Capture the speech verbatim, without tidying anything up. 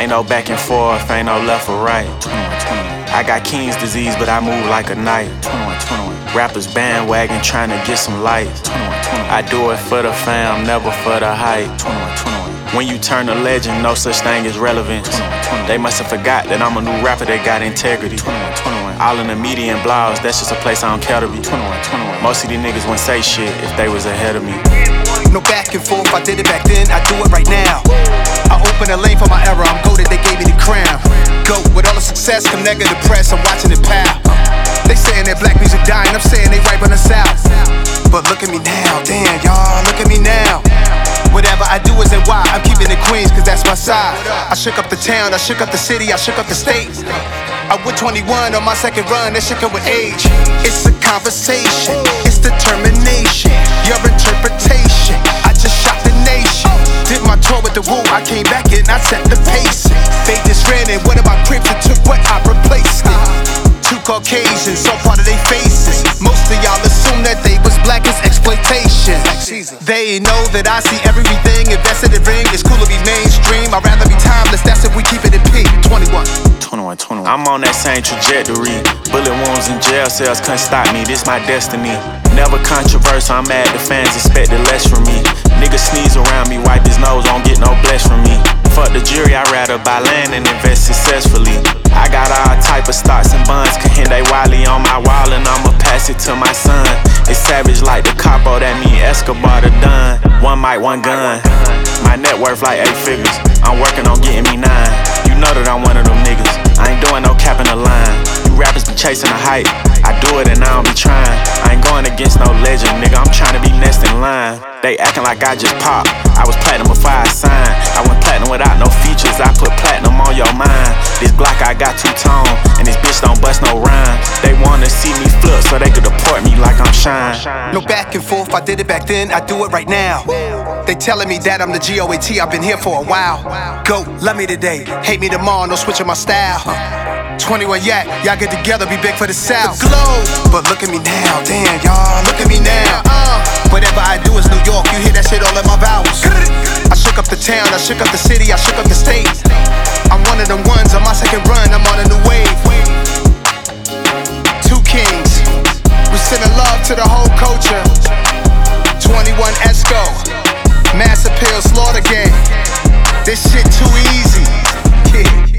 Ain't no back and forth, ain't no left or right. I got King's disease, but I move like a knight. Rappers bandwagon trying to get some light. I do it for the fam, never for the hype. When you turn a legend, no such thing as relevance. They must have forgot that I'm a new rapper that got integrity. All in the media and blogs, that's just a place I don't care to be. Most of these niggas wouldn't say shit if they was ahead of me. No back and forth, I did it back then, I do it right now. I open a lane for my era, I'm goated, they gave me the crown. Go with all the success, come negative press, I'm watching it pow. They saying that black music dying, I'm saying they right on the south. But look at me now, damn y'all, look at me now. Whatever I do isn't why, I'm keeping it Queens cause that's my side. I shook up the town, I shook up the city, I shook up the state. I went twenty-one on my second run, that shit come with age. It's a conversation, it's determination, your interpretation. I just shot the nation. Did my tour with the Woo, I came back and I set the pace. They just ran in, one of my cribs and took what I replaced it. Two Caucasians, so part of they faces. Most of y'all assume that they was black as exploitation. They know that I see everything invested in ring. It's cool to be mainstream, I'd rather be timeless, that's if we keep it in P. twenty-one. twenty-one, twenty-one. I'm on that same trajectory. Bullet wounds and jail cells couldn't stop me, this my destiny. Never controversial, I'm mad the fans expected less from me. Niggas sneeze around me, wipe his nose, won't get no bless from me. Fuck the jury, I'd rather buy land and invest successfully. I got all type of stocks and bonds, Kahinde Wiley on my wall and I'ma pass it to my son. It's savage like the capo, that mean Escobar the Don. One mic, one gun. My net worth like eight figures. I'm working on getting me nine. You know that I'm one of them niggas. I ain't doing no cap in the line. You rappers be chasing the hype. I do it and I don't be trying. I ain't going against no legend, nigga. I'm trying to be next in line. They acting like I just popped. I was platinum before I signed. I went platinum without no features. I put platinum on your mind. This Glock I got two-tone, and this bitch don't bust no rhyme. They wanna see me flip so they could deport me like I'm Shine. No back and forth, I did it back then, I do it right now. They telling me that I'm the G O A T, I've been here for a while. Go, love me today, hate me tomorrow, no switching my style. twenty-one yak, y'all get together, be big for the South. The globe. But look at me now, damn y'all, look at me now. Uh, whatever I do is New York, you hear that shit all in my vowels. I shook up the town, I shook up the city, I shook up the state. I'm one of them ones on my second run, I'm on a new wave. Two kings, we sending love to the whole culture. twenty-one Esco, Mass Appeal, Slaughter Gang. This shit too easy. Yeah.